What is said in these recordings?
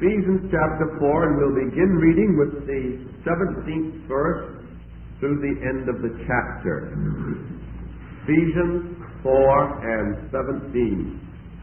Ephesians chapter 4, and we'll begin reading with the 17th verse through the end of the chapter. Ephesians 4 and 17.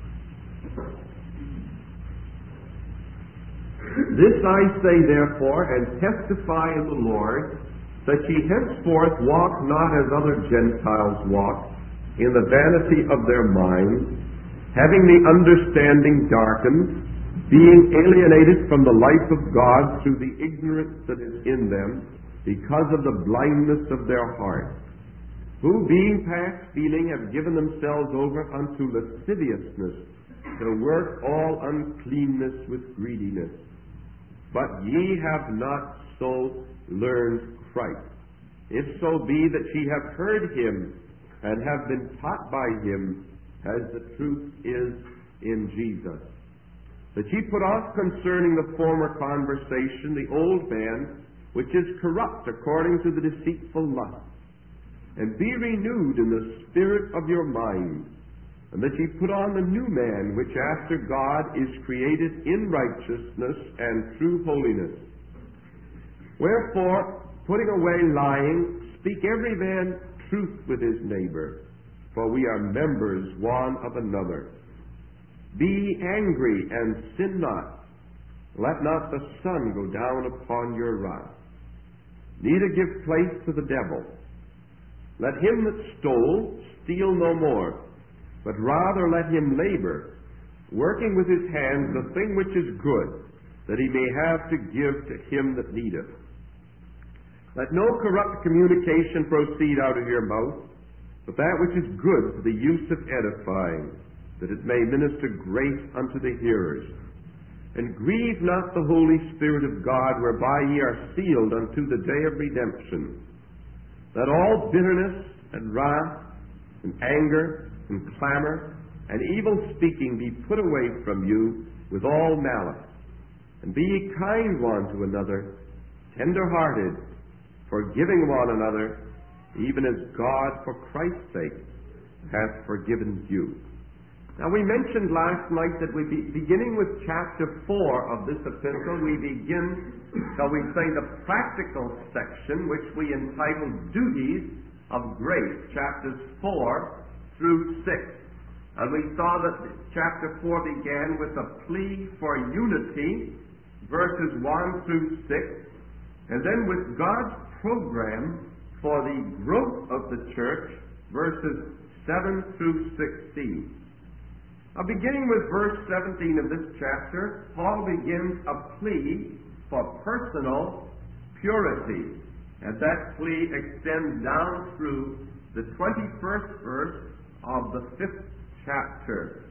This I say therefore, and testify in the Lord, that ye henceforth walk not as other Gentiles walk, in the vanity of their minds, having the understanding darkened, being alienated from the life of God through the ignorance that is in them, because of the blindness of their heart, who being past feeling have given themselves over unto lasciviousness, to work all uncleanness with greediness. But ye have not so learned Christ, if so be that ye have heard him, and have been taught by him, as the truth is in Jesus. That ye put off concerning the former conversation the old man, which is corrupt according to the deceitful lust, and be renewed in the spirit of your mind, and that ye put on the new man, which after God is created in righteousness and true holiness. Wherefore, putting away lying, speak every man truth with his neighbor, for we are members one of another. Be angry and sin not. Let not the sun go down upon your wrath. Neither give place to the devil. Let him that stole steal no more, but rather let him labor, working with his hands the thing which is good, that he may have to give to him that needeth. Let no corrupt communication proceed out of your mouth, but that which is good to the use of edifying, that it may minister grace unto the hearers. And grieve not the Holy Spirit of God, whereby ye are sealed unto the day of redemption. Let all bitterness and wrath and anger and clamor and evil speaking be put away from you with all malice. And be ye kind one to another, tender-hearted, forgiving one another, even as God for Christ's sake hath forgiven you. Now, we mentioned last night that we'd be beginning with chapter 4 of this epistle. We begin, shall we say, the practical section, which we entitled Duties of Grace, chapters 4 through 6. And we saw that chapter 4 began with a plea for unity, verses 1 through 6, and then with God's program for the growth of the church, verses 7 through 16. Now, beginning with verse 17 of this chapter, Paul begins a plea for personal purity. And that plea extends down through the 21st verse of the 5th chapter.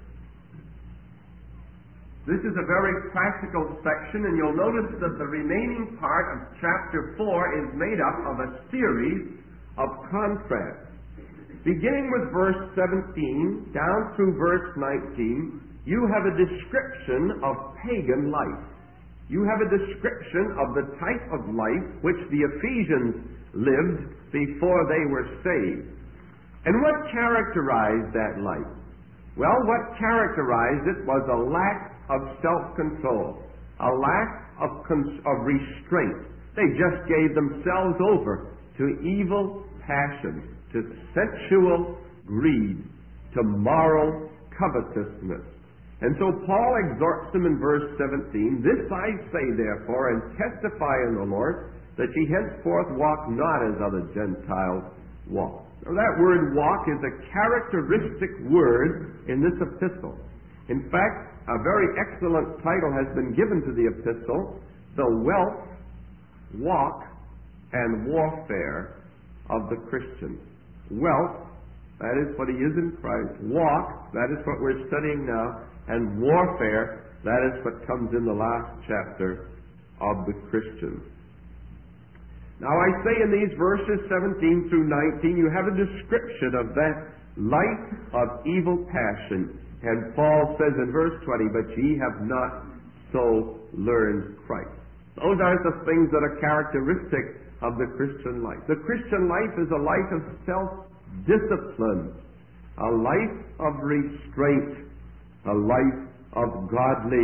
This is a very practical section, and you'll notice that the remaining part of chapter 4 is made up of a series of contrasts. Beginning with verse 17, down through verse 19, you have a description of pagan life. You have a description of the type of life which the Ephesians lived before they were saved. And what characterized that life? Well, what characterized it was a lack of self-control, a lack of restraint. They just gave themselves over to evil passions, to sensual greed, to moral covetousness. And so Paul exhorts them in verse 17, This I say therefore, and testify in the Lord, that ye henceforth walk not as other Gentiles walk. Now that word walk is a characteristic word in this epistle. In fact, a very excellent title has been given to the epistle, The Wealth, Walk, and Warfare of the Christian. Wealth, that is what he is in Christ. Walk, that is what we're studying now. And warfare, that is what comes in the last chapter of the Christian. Now I say in these verses 17 through 19, you have a description of that life of evil passion. And Paul says in verse 20, But ye have not so learned Christ. Those are the things that are characteristic of the Christian life. The Christian life is a life of self-discipline, a life of restraint, a life of godly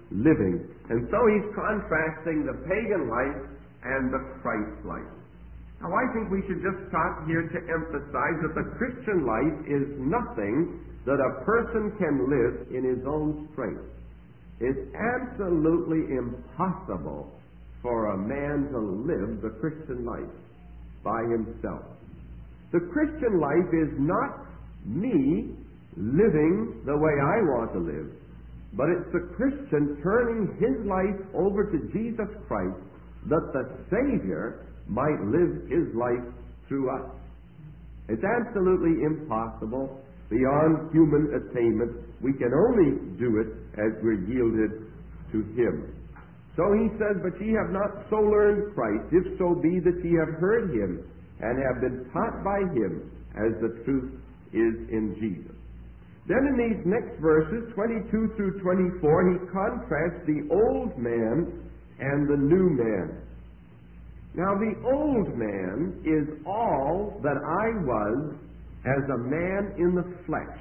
living. And so he's contrasting the pagan life and the Christ life. Now, I think we should just stop here to emphasize that the Christian life is nothing that a person can live in his own strength. It's absolutely impossible for a man to live the Christian life by himself. The Christian life is not me living the way I want to live, but it's the Christian turning his life over to Jesus Christ that the Savior might live his life through us. It's absolutely impossible, beyond human attainment. We can only do it as we're yielded to him. So he says, but ye have not so learned Christ, if so be that ye have heard him, and have been taught by him, as the truth is in Jesus. Then in these next verses, 22 through 24, he contrasts the old man and the new man. Now, the old man is all that I was as a man in the flesh.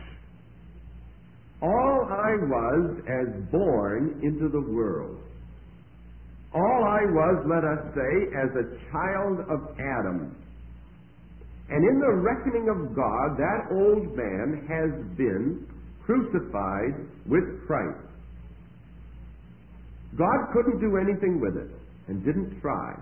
All I was as born into the world. All I was, let us say, as a child of Adam. And in the reckoning of God, that old man has been crucified with Christ. God couldn't do anything with it, and didn't try.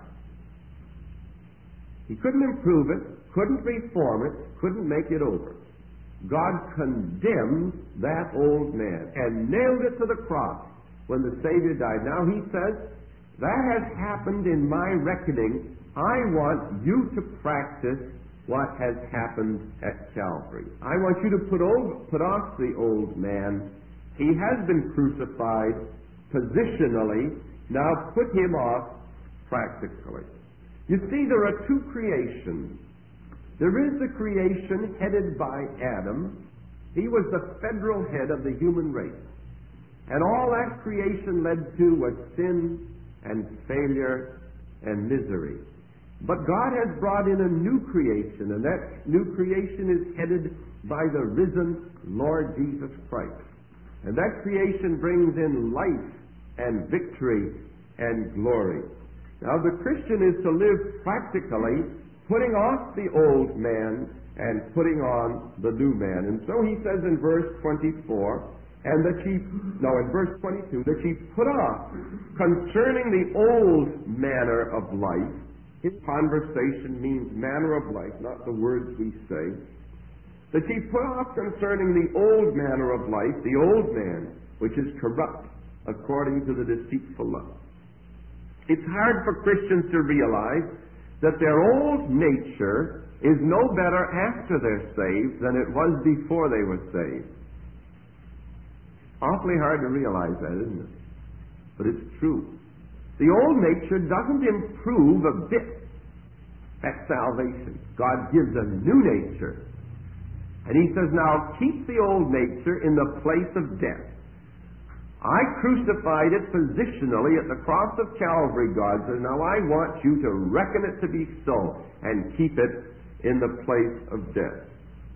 He couldn't improve it, couldn't reform it, couldn't make it over. God condemned that old man and nailed it to the cross when the Savior died. Now he says, that has happened in my reckoning. I want you to practice what has happened at Calvary. I want you to put off the old man. He has been crucified positionally. Now put him off practically. You see, there are two creations. There is the creation headed by Adam. He was the federal head of the human race. And all that creation led to was sin and failure and misery. But God has brought in a new creation, and that new creation is headed by the risen Lord Jesus Christ. And that creation brings in life and victory and glory. Now, the Christian is to live practically, putting off the old man and putting on the new man. And so he says in verse 24, in verse 22, that ye put off concerning the old manner of life. His conversation means manner of life, not the words we say. That ye put off concerning the old manner of life, the old man, which is corrupt according to the deceitful lust. It's hard for Christians to realize that their old nature is no better after they're saved than it was before they were saved. Awfully hard to realize that, isn't it? But it's true. The old nature doesn't improve a bit at salvation. God gives a new nature. And he says, now keep the old nature in the place of death. I crucified it positionally at the cross of Calvary, God says. Now I want you to reckon it to be so and keep it in the place of death.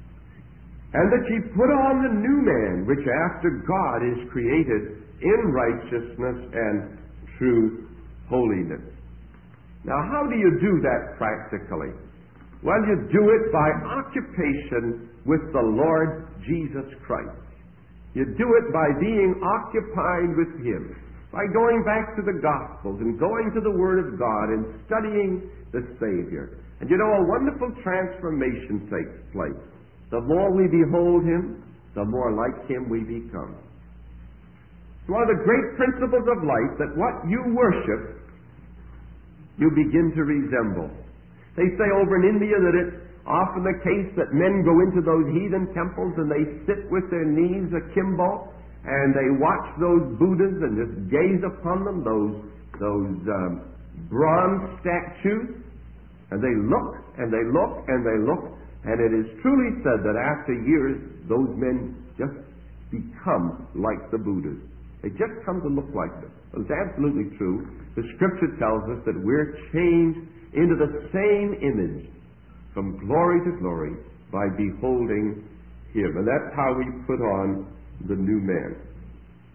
And that ye put on the new man, which after God is created in righteousness and true holiness. Now, how do you do that practically? Well, you do it by occupation with the Lord Jesus Christ. You do it by being occupied with him, by going back to the Gospels and going to the Word of God and studying the Savior. And you know, a wonderful transformation takes place. The more we behold him, the more like him we become. It's one of the great principles of life that what you worship, you begin to resemble. They say over in India that it's often the case that men go into those heathen temples and they sit with their knees akimbo and they watch those Buddhas and just gaze upon them, those bronze statues, and they look and they look and they look, and it is truly said that after years those men just become like the Buddhas. They just come to look like them. It's absolutely true. The Scripture tells us that we're changed into the same image from glory to glory by beholding him. And that's how we put on the new man.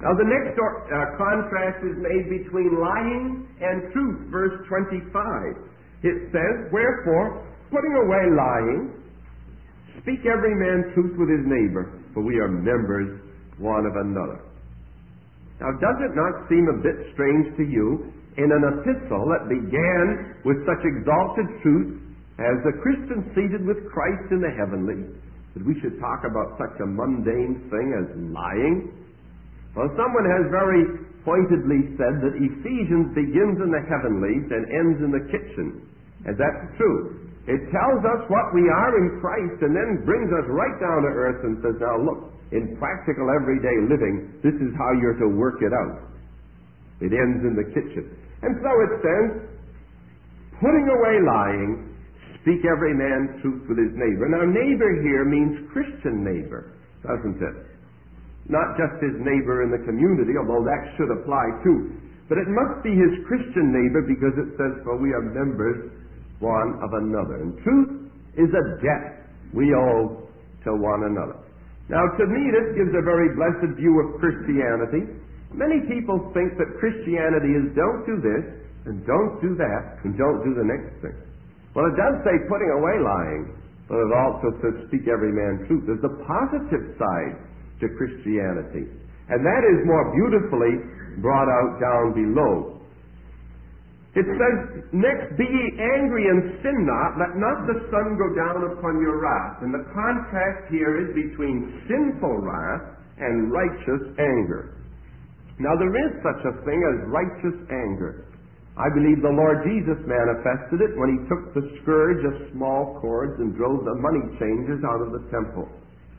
Now the next contrast is made between lying and truth, verse 25. It says, "Wherefore, putting away lying, speak every man truth with his neighbor, for we are members one of another." Now does it not seem a bit strange to you, in an epistle that began with such exalted truth as the Christian seated with Christ in the heavenlies, that we should talk about such a mundane thing as lying? Well, someone has very pointedly said that Ephesians begins in the heavenlies and ends in the kitchen. And that's true. It tells us what we are in Christ and then brings us right down to earth and says, now look, in practical everyday living, this is how you're to work it out. It ends in the kitchen. And so it says, putting away lying, speak every man truth with his neighbor. Now, neighbor here means Christian neighbor, doesn't it? Not just his neighbor in the community, although that should apply too. But it must be his Christian neighbor because it says, for we are members one of another. And truth is a debt we owe to one another. Now, to me, this gives a very blessed view of Christianity. Many people think that Christianity is don't do this, and don't do that, and don't do the next thing. Well, it does say putting away lying, but it also says speak every man truth. There's the positive side to Christianity, and that is more beautifully brought out down below. It says, next, be ye angry and sin not, let not the sun go down upon your wrath. And the contrast here is between sinful wrath and righteous anger. Now, there is such a thing as righteous anger. I believe the Lord Jesus manifested it when he took the scourge of small cords and drove the money changers out of the temple.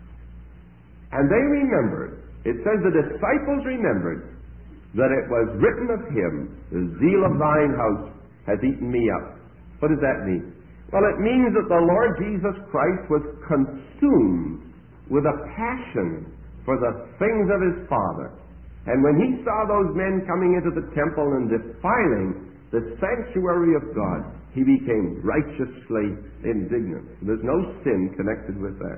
And they remembered, it says the disciples remembered, that it was written of him, the zeal of thine house hath eaten me up. What does that mean? Well, it means that the Lord Jesus Christ was consumed with a passion for the things of his Father. And when he saw those men coming into the temple and defiling the sanctuary of God, he became righteously indignant. There's no sin connected with that.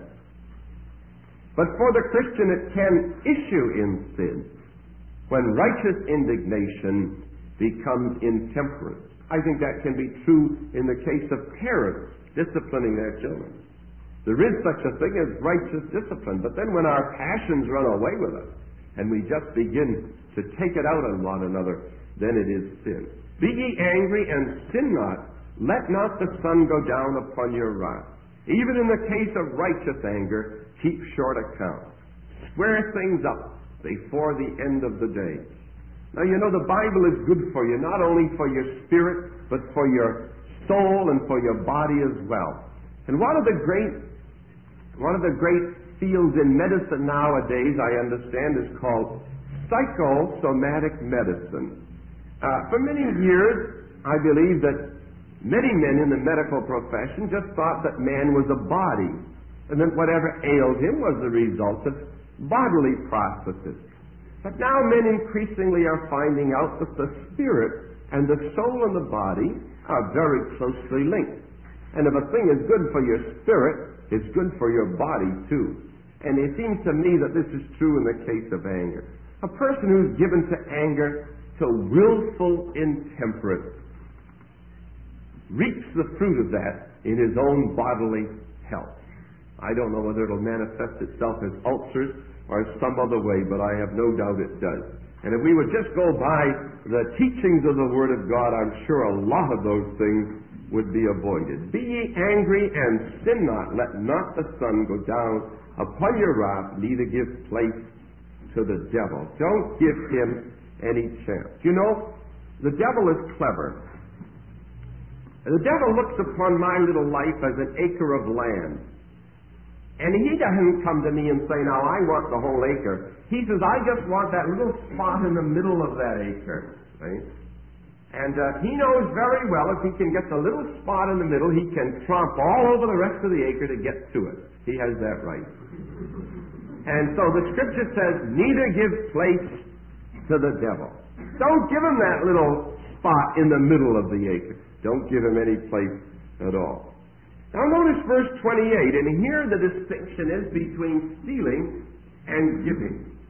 But for the Christian, it can issue in sin when righteous indignation becomes intemperance. I think that can be true in the case of parents disciplining their children. There is such a thing as righteous discipline, but then when our passions run away with us and we just begin to take it out on one another, then it is sin. Be ye angry and sin not. Let not the sun go down upon your wrath. Even in the case of righteous anger, keep short account. Square things up before the end of the day. Now, you know, the Bible is good for you, not only for your spirit, but for your soul and for your body as well. And one of the great fields in medicine nowadays, I understand, is called psychosomatic medicine. For many years, I believe that many men in the medical profession just thought that man was a body, and that whatever ailed him was the result of bodily processes. But now men increasingly are finding out that the spirit and the soul and the body are very closely linked. And if a thing is good for your spirit, it's good for your body too. And it seems to me that this is true in the case of anger. A person who's given to anger, to willful intemperance, reaps the fruit of that in his own bodily health. I don't know whether it'll manifest itself as ulcers or some other way, but I have no doubt it does. And if we would just go by the teachings of the Word of God, I'm sure a lot of those things would be avoided. Be ye angry and sin not. Let not the sun go down upon your wrath, neither give place to the devil. Don't give him any chance. You know, the devil is clever. The devil looks upon my little life as an acre of land. And he doesn't come to me and say, now I want the whole acre. He says, I just want that little spot in the middle of that acre. Right? And he knows very well if he can get the little spot in the middle, he can tromp all over the rest of the acre to get to it. He has that right. And so the Scripture says, neither give place to the devil. Don't give him that little spot in the middle of the acre. Don't give him any place at all. Now notice verse 28, and here the distinction is between stealing and giving.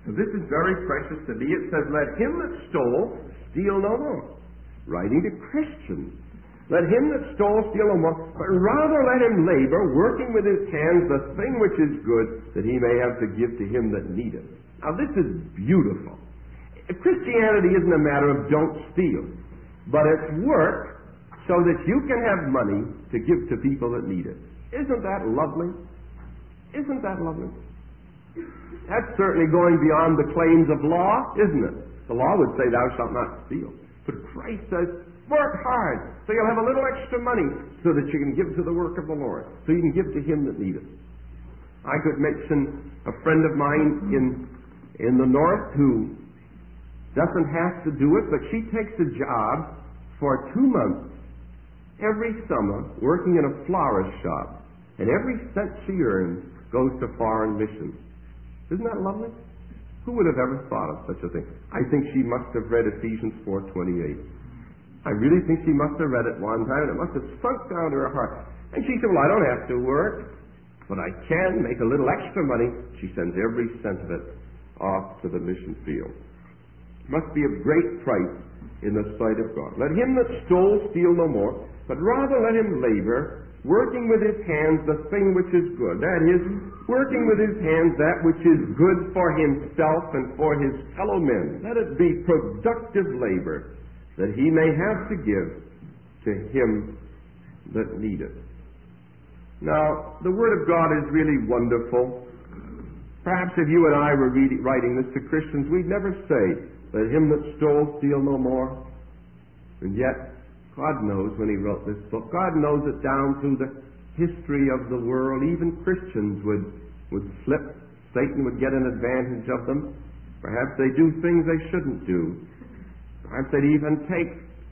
So this is very precious to me. It says, let him that stole steal no more. Writing to Christians. Let him that stole steal no more, but rather let him labor, working with his hands the thing which is good, that he may have to give to him that needeth. Now this is beautiful. Christianity isn't a matter of don't steal, but it's work so that you can have money to give to people that need it. Isn't that lovely? Isn't that lovely? That's certainly going beyond the claims of law, isn't it? The law would say thou shalt not steal. But Christ says, work hard, so you'll have a little extra money so that you can give to the work of the Lord, so you can give to him that needeth. I could mention a friend of mine in the north who doesn't have to do it, but she takes a job for 2 months every summer working in a florist shop, and every cent she earns goes to foreign missions. Isn't that lovely? Who would have ever thought of such a thing? I think she must have read Ephesians 4:28. I really think she must have read it one time, and it must have sunk down to her heart. And she said, well, I don't have to work, but I can make a little extra money. She sends every cent of it off to the mission field. It must be of great price in the sight of God. Let him that stole steal no more, but rather let him labor, working with his hands the thing which is good. That is, working with his hands that which is good for himself and for his fellow men. Let it be productive labor, that he may have to give to him that needeth. Now, the Word of God is really wonderful. Perhaps if you and I were writing this to Christians, we'd never say, let him that stole steal no more. And yet, God knows when he wrote this book. God knows it down through the history of the world. Even Christians would slip. Satan would get an advantage of them. Perhaps they do things they shouldn't do. Perhaps they'd even take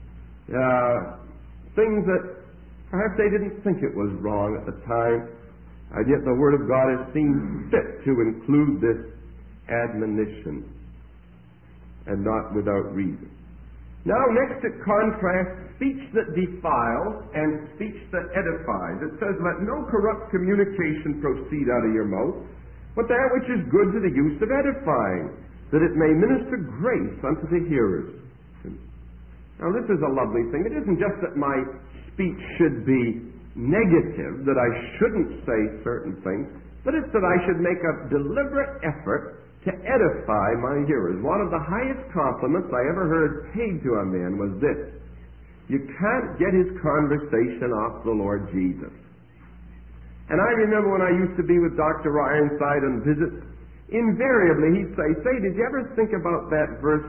things that perhaps they didn't think it was wrong at the time. And yet the Word of God has seen fit to include this admonition, and not without reason. Now, next it contrasts speech that defiles and speech that edifies. It says, let no corrupt communication proceed out of your mouth, but that which is good to the use of edifying, that it may minister grace unto the hearers. Now, this is a lovely thing. It isn't just that my speech should be negative, that I shouldn't say certain things, but it's that I should make a deliberate effort to edify my hearers. One of the highest compliments I ever heard paid to a man was this: you can't get his conversation off the Lord Jesus. And I remember when I used to be with Dr. Ironside on visits, invariably he'd say, did you ever think about that verse,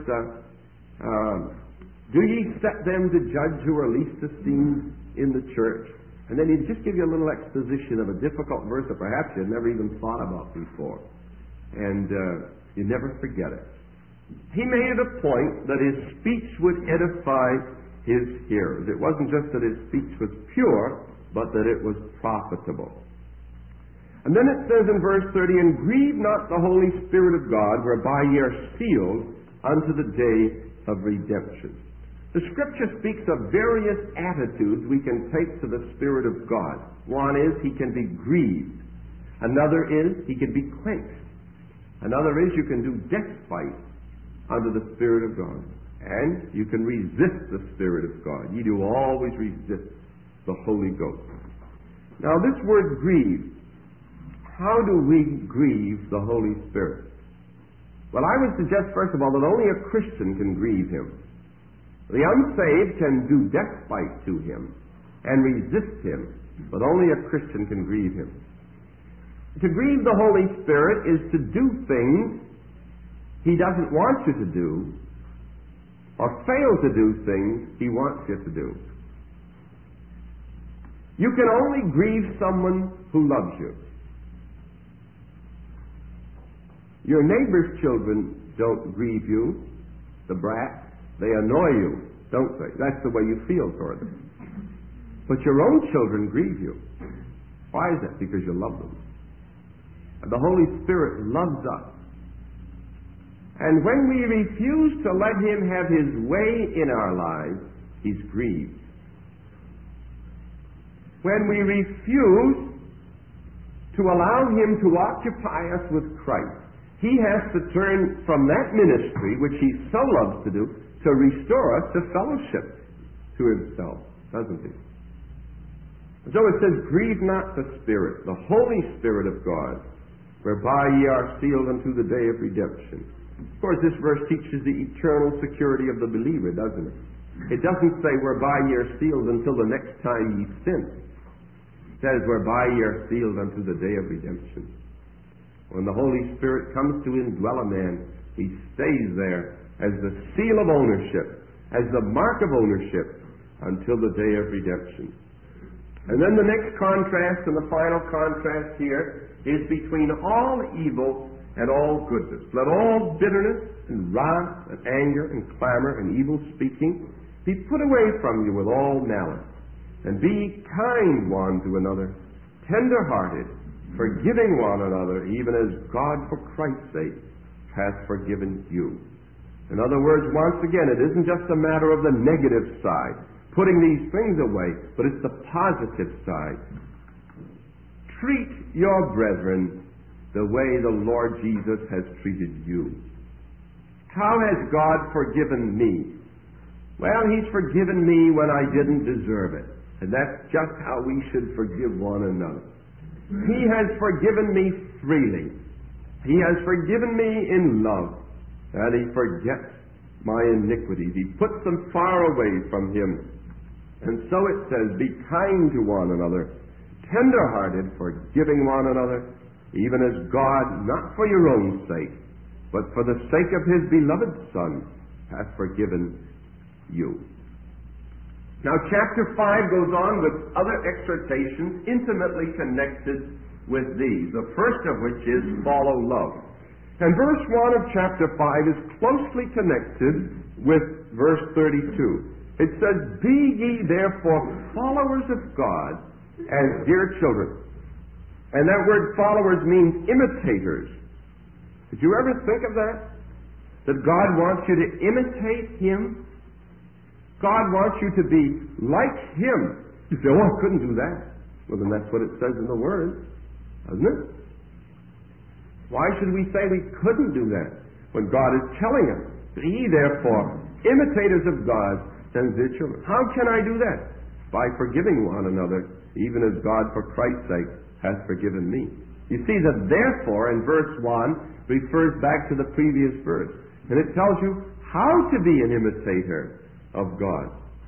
do ye set them to judge who are least esteemed in the church? And then he'd just give you a little exposition of a difficult verse that perhaps you'd never even thought about before. And you never forget it. He made it a point that his speech would edify his hearers. It wasn't just that his speech was pure, but that it was profitable. And then it says in verse 30, and grieve not the Holy Spirit of God, whereby ye are sealed unto the day of redemption. The Scripture speaks of various attitudes we can take to the Spirit of God. One is he can be grieved. Another is he can be quenched. Another is you can do despite unto the Spirit of God. And you can resist the Spirit of God. You do always resist the Holy Ghost. Now this word grieve, how do we grieve the Holy Spirit? Well, I would suggest first of all that only a Christian can grieve him. The unsaved can do despite to him and resist him, but only a Christian can grieve him. To grieve the Holy Spirit is to do things he doesn't want you to do, or fail to do things he wants you to do. You can only grieve someone who loves you. Your neighbor's children don't grieve you, the brats. They annoy you, don't they? That's the way you feel toward them. But your own children grieve you. Why is that? Because you love them. And the Holy Spirit loves us. And when we refuse to let him have his way in our lives, he's grieved. When we refuse to allow him to occupy us with Christ He has to turn from that ministry, which he so loves to do, to restore us to fellowship to himself, doesn't he? So it says, grieve not the Spirit, the Holy Spirit of God, whereby ye are sealed unto the day of redemption. Of course, this verse teaches the eternal security of the believer, doesn't it? It doesn't say whereby ye are sealed until the next time ye sin. It says whereby ye are sealed unto the day of redemption. When the Holy Spirit comes to indwell a man, he stays there as the seal of ownership, as the mark of ownership, until the day of redemption. And then the next contrast and the final contrast here is between all evil and all goodness. Let all bitterness and wrath and anger and clamor and evil speaking be put away from you with all malice. And be kind one to another, tender-hearted, forgiving one another, even as God for Christ's sake hath forgiven you. In other words, once again, it isn't just a matter of the negative side, putting these things away, but it's the positive side. Treat your brethren the way the Lord Jesus has treated you. How has God forgiven me? Well, he's forgiven me when I didn't deserve it. And that's just how we should forgive one another. He has forgiven me freely. He has forgiven me in love. And he forgets my iniquities. He puts them far away from him. And so it says, be kind to one another, tender-hearted, forgiving one another, even as God, not for your own sake, but for the sake of his beloved Son, hath forgiven you. Now, chapter 5 goes on with other exhortations intimately connected with these, the first of which is follow love. And verse 1 of chapter 5 is closely connected with verse 32. It says, be ye therefore followers of God as dear children. And that word followers means imitators. Did you ever think of that? That God wants you to imitate him? God wants you to be like him. You say, oh, I couldn't do that. Well, then that's what it says in the Word, doesn't it? Why should we say we couldn't do that when God is telling us, be ye therefore imitators of God as dear children? How can I do that? By forgiving one another, even as God for Christ's sake has forgiven me. You see that therefore in verse 1 refers back to the previous verse. And it tells you how to be an imitator of God.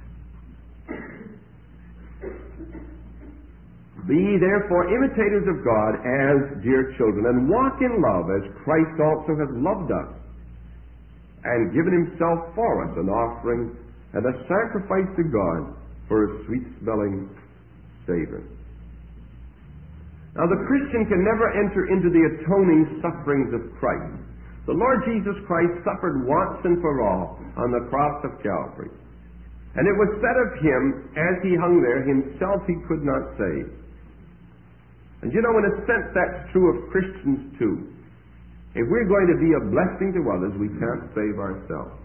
Be ye therefore imitators of God as dear children, and walk in love as Christ also hath loved us, and given himself for us, an offering and a sacrifice to God for a sweet-smelling savor. Now, the Christian can never enter into the atoning sufferings of Christ. The Lord Jesus Christ suffered once and for all on the cross of Calvary. And it was said of him, as he hung there, himself he could not save. And you know, in a sense, that's true of Christians too. If we're going to be a blessing to others, we can't save ourselves.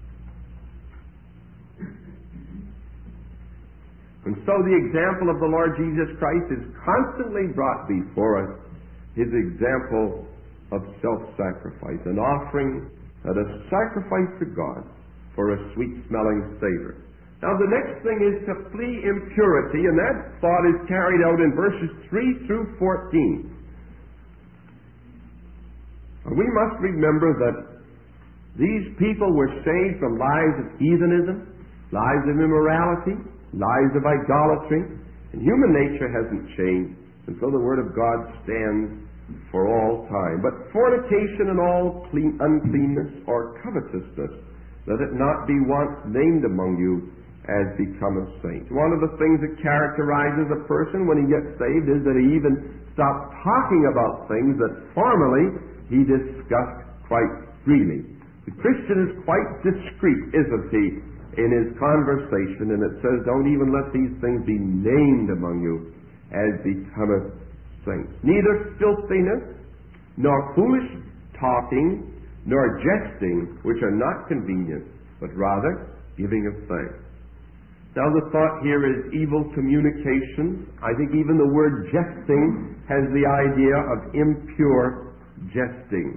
And so the example of the Lord Jesus Christ is constantly brought before us, his example of self-sacrifice, an offering and a sacrifice to God for a sweet-smelling savor. Now the next thing is to flee impurity, and that thought is carried out in verses 3 through 14. We must remember that these people were saved from lives of heathenism, lives of immorality, lives of idolatry, and human nature hasn't changed, and so the Word of God stands for all time. But fornication and all uncleanness or covetousness, let it not be once named among you as become a saint. One of the things that characterizes a person when he gets saved is that he even stops talking about things that formerly he discussed quite freely. The Christian is quite discreet, isn't he, in his conversation, and it says, don't even let these things be named among you as becometh saints. Neither filthiness, nor foolish talking, nor jesting, which are not convenient, but rather giving of thanks. Now the thought here is evil communication. I think even the word jesting has the idea of impure jesting,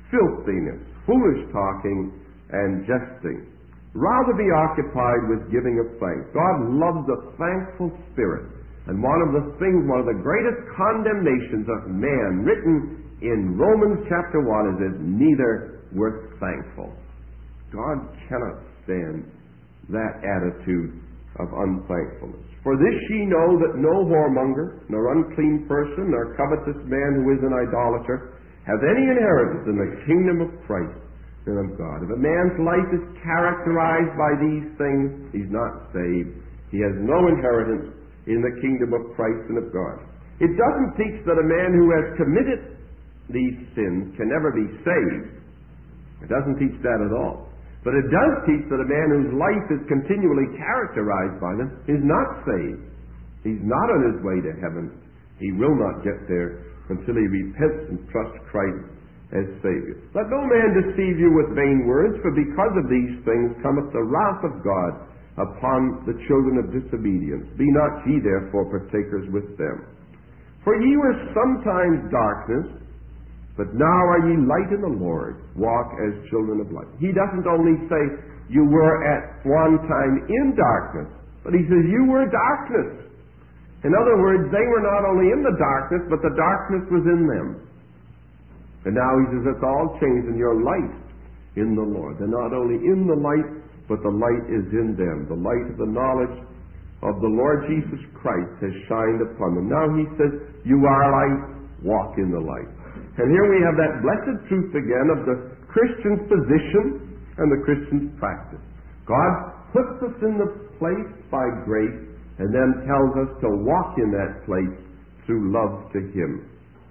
filthiness, foolish talking, and jesting. Rather be occupied with giving of thanks. God loves a thankful spirit. And one of the greatest condemnations of man written in Romans chapter 1 is that neither were thankful. God cannot stand that attitude of unthankfulness. For this ye know that no whoremonger, nor unclean person, nor covetous man who is an idolater, hath any inheritance in the kingdom of Christ and of God. If a man's life is characterized by these things, he's not saved. He has no inheritance in the kingdom of Christ and of God. It doesn't teach that a man who has committed these sins can never be saved. It doesn't teach that at all. But it does teach that a man whose life is continually characterized by them is not saved. He's not on his way to heaven. He will not get there until he repents and trusts Christ as Savior. Let no man deceive you with vain words, for because of these things cometh the wrath of God upon the children of disobedience. Be not ye therefore partakers with them. For ye were sometimes darkness, but now are ye light in the Lord. Walk as children of light. He doesn't only say you were at one time in darkness, but he says you were darkness. In other words, they were not only in the darkness, but the darkness was in them. And now he says it's all changed, and you're light in the Lord. They're not only in the light, but the light is in them. The light of the knowledge of the Lord Jesus Christ has shined upon them. Now he says, you are light, walk in the light. And here we have that blessed truth again of the Christian's position and the Christian's practice. God puts us in the place by grace and then tells us to walk in that place through love to Him.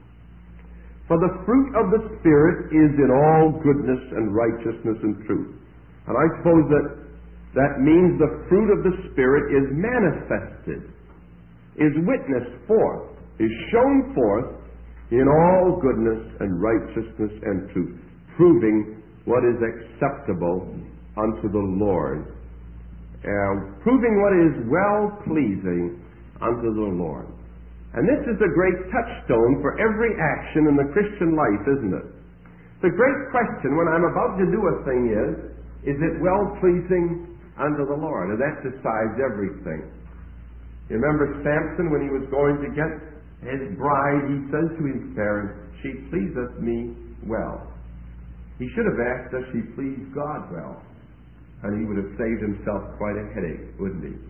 For the fruit of the Spirit is in all goodness and righteousness and truth. And I suppose that means the fruit of the Spirit is manifested, is witnessed forth, is shown forth in all goodness and righteousness and truth, proving what is acceptable unto the Lord, proving what is well-pleasing unto the Lord. And this is a great touchstone for every action in the Christian life, isn't it? The great question when I'm about to do a thing is it well-pleasing unto the Lord? And that decides everything. You remember Samson when he was going to get his bride, he says to his parents, she pleaseth me well. He should have asked, does she please God well? And he would have saved himself quite a headache, wouldn't he?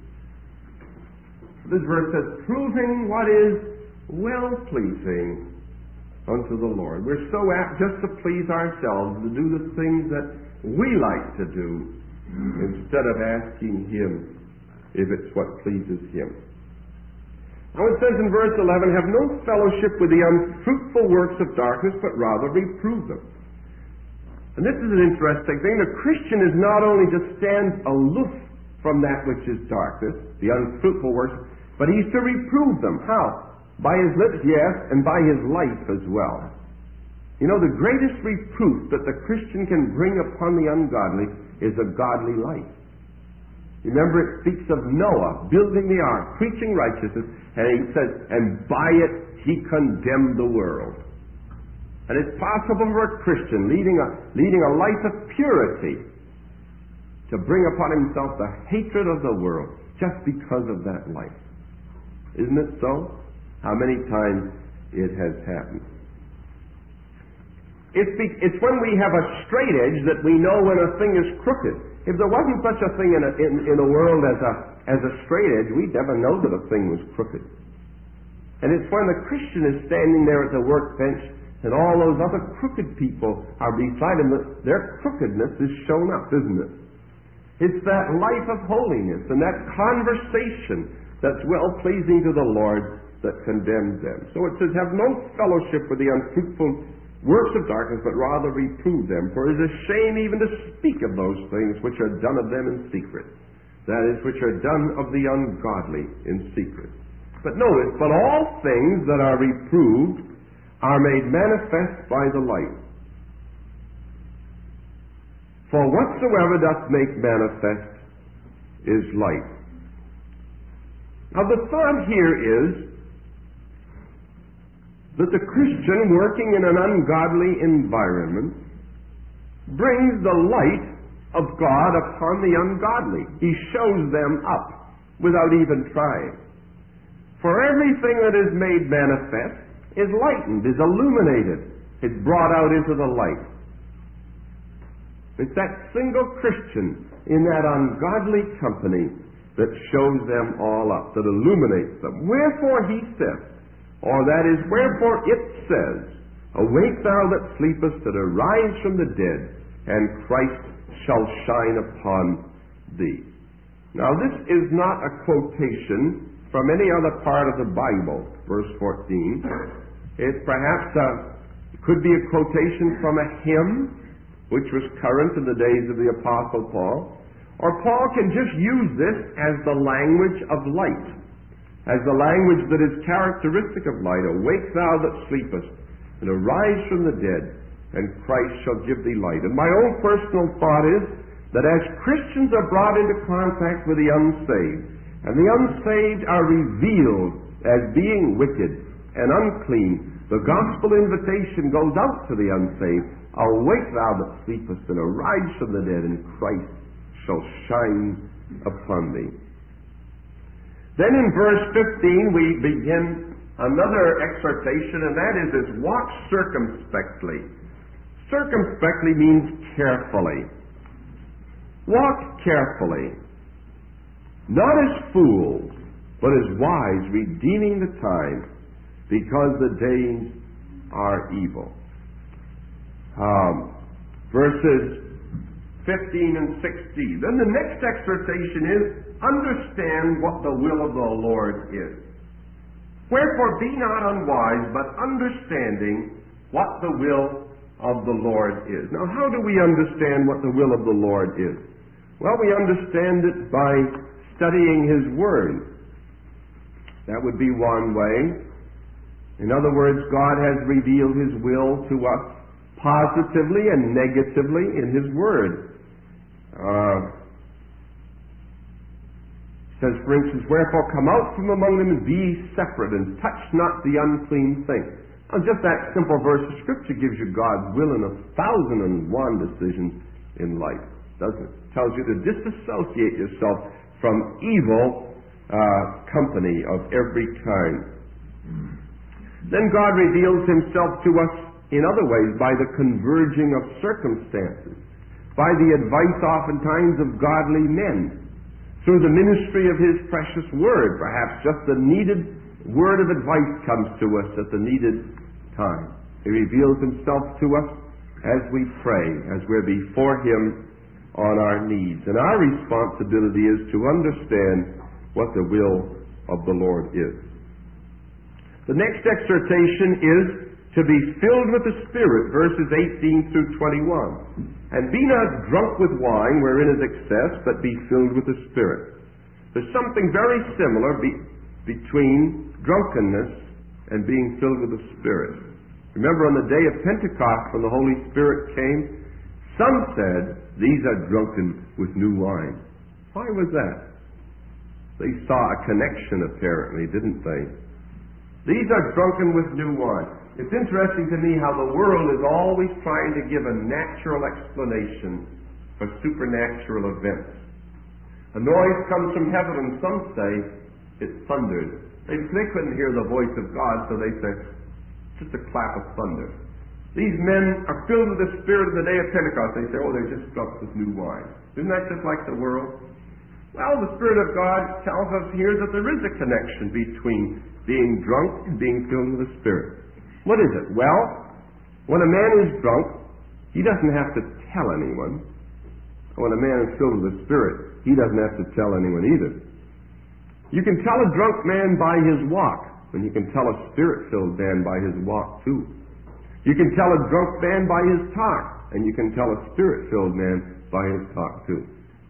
This verse says, proving what is well-pleasing unto the Lord. We're so apt just to please ourselves, to do the things that we like to do, instead of asking Him if it's what pleases Him. Now it says in verse 11, have no fellowship with the unfruitful works of darkness, but rather reprove them. And this is an interesting thing. The Christian is not only to stand aloof from that which is darkness, the unfruitful works, but he's to reprove them. How? By his lips, yes, and by his life as well. You know, the greatest reproof that the Christian can bring upon the ungodly is a godly life. Remember, it speaks of Noah building the ark, preaching righteousness, and he says, and by it he condemned the world. And it's possible for a Christian leading a life of purity to bring upon himself the hatred of the world just because of that life. Isn't it so? How many times it has happened. It's when we have a straight edge that we know when a thing is crooked. If there wasn't such a thing in the world as a straight edge, we'd never know that a thing was crooked. And it's when the Christian is standing there at the workbench and all those other crooked people are beside him that their crookedness is shown up, isn't it? It's that life of holiness and that conversation that's well-pleasing to the Lord that condemns them. So it says, have no fellowship with the unfruitful works of darkness, but rather reprove them. For it is a shame even to speak of those things which are done of them in secret. That is, which are done of the ungodly in secret. But notice, but all things that are reproved are made manifest by the light. For whatsoever doth make manifest is light. Now the thought here is that the Christian working in an ungodly environment brings the light of God upon the ungodly. He shows them up without even trying. For everything that is made manifest is lightened, is illuminated, is brought out into the light. It's that single Christian in that ungodly company that shows them all up, that illuminates them. Wherefore he says, or that is, wherefore it says, awake thou that sleepest, and arise from the dead, and Christ shall shine upon thee. Now this is not a quotation from any other part of the Bible, verse 14. It perhaps could be a quotation from a hymn, which was current in the days of the Apostle Paul. Or Paul can just use this as the language of light, as the language that is characteristic of light. Awake thou that sleepest, and arise from the dead, and Christ shall give thee light. And my own personal thought is that as Christians are brought into contact with the unsaved, and the unsaved are revealed as being wicked and unclean, the gospel invitation goes out to the unsaved. Awake thou that sleepest, and arise from the dead, and Christ shall shine upon thee. Then in verse 15 we begin another exhortation, and that is walk circumspectly. Circumspectly means carefully. Walk carefully, not as fools, but as wise, redeeming the time, because the days are evil. Verses 15 and 16. Then the next exhortation is, understand what the will of the Lord is. Wherefore be not unwise, but understanding what the will of the Lord is. Now, how do we understand what the will of the Lord is? Well, we understand it by studying His Word. That would be one way. In other words, God has revealed His will to us positively and negatively in His Word. Says, for instance, wherefore come out from among them and be ye separate, and touch not the unclean thing. Now, just that simple verse of Scripture gives you God's will in 1,001 decisions in life, doesn't it? It tells you to disassociate yourself from evil company of every kind. Then God reveals Himself to us in other ways, by the converging of circumstances, by the advice oftentimes of godly men, through the ministry of His precious Word. Perhaps just the needed word of advice comes to us at the needed time. He reveals Himself to us as we pray, as we're before Him on our knees. And our responsibility is to understand what the will of the Lord is. The next exhortation is to be filled with the Spirit, verses 18 through 21. And be not drunk with wine, wherein is excess, but be filled with the Spirit. There's something very similar between drunkenness and being filled with the Spirit. Remember on the day of Pentecost, when the Holy Spirit came, some said, these are drunken with new wine. Why was that? They saw a connection, apparently, didn't they? These are drunken with new wine. It's interesting to me how the world is always trying to give a natural explanation for supernatural events. A noise comes from heaven, and some say it thundered. They couldn't hear the voice of God, so they say, just a clap of thunder. These men are filled with the Spirit of the day of Pentecost. They say, oh, they're just drunk with new wine. Isn't that just like the world? Well, the Spirit of God tells us here that there is a connection between being drunk and being filled with the Spirit. What is it? Well, when a man is drunk, he doesn't have to tell anyone. When a man is filled with the Spirit, he doesn't have to tell anyone either. You can tell a drunk man by his walk, and you can tell a Spirit-filled man by his walk too. You can tell a drunk man by his talk, and you can tell a Spirit-filled man by his talk too.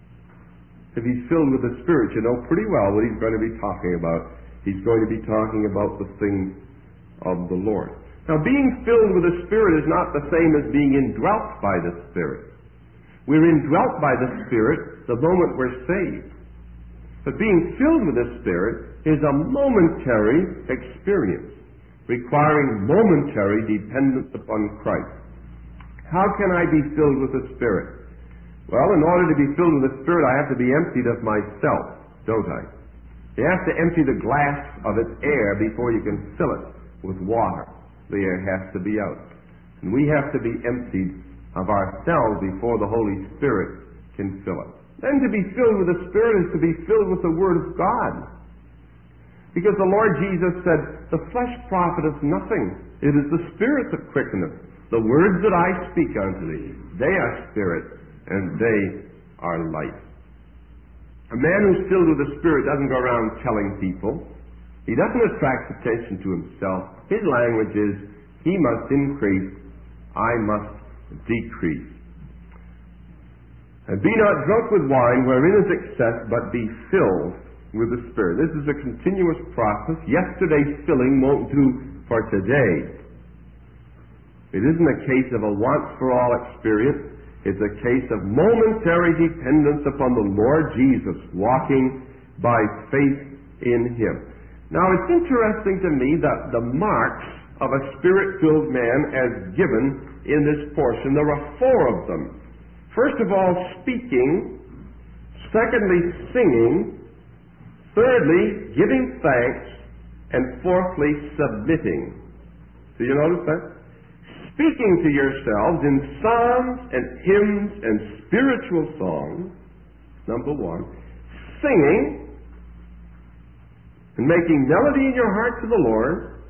If he's filled with the Spirit, you know pretty well what he's going to be talking about. He's going to be talking about the things of the Lord. Now, being filled with the Spirit is not the same as being indwelt by the Spirit. We're indwelt by the Spirit the moment we're saved. But being filled with the Spirit is a momentary experience, requiring momentary dependence upon Christ. How can I be filled with the Spirit? Well, in order to be filled with the Spirit, I have to be emptied of myself, don't I? You have to empty the glass of its air before you can fill it with water. The air has to be out. And we have to be emptied of ourselves before the Holy Spirit can fill it. Then to be filled with the Spirit is to be filled with the Word of God. Because the Lord Jesus said, the flesh profiteth nothing. It is the Spirit that quickeneth. The words that I speak unto thee, they are spirit, and they are life. A man who's filled with the Spirit doesn't go around telling people. He doesn't attract attention to himself. His language is, he must increase, I must decrease. And be not drunk with wine wherein is excess, but be filled with the Spirit. This is a continuous process. Yesterday's filling won't do for today. It isn't a case of a once-for-all experience. It's a case of momentary dependence upon the Lord Jesus, walking by faith in Him. Now, it's interesting to me that the marks of a Spirit-filled man as given in this portion, there are 4 of them. First of all, speaking. Secondly, singing. Thirdly, giving thanks. And fourthly, submitting. Do you notice that? Speaking to yourselves in psalms and hymns and spiritual songs, number 1. Singing and making melody in your heart to the Lord.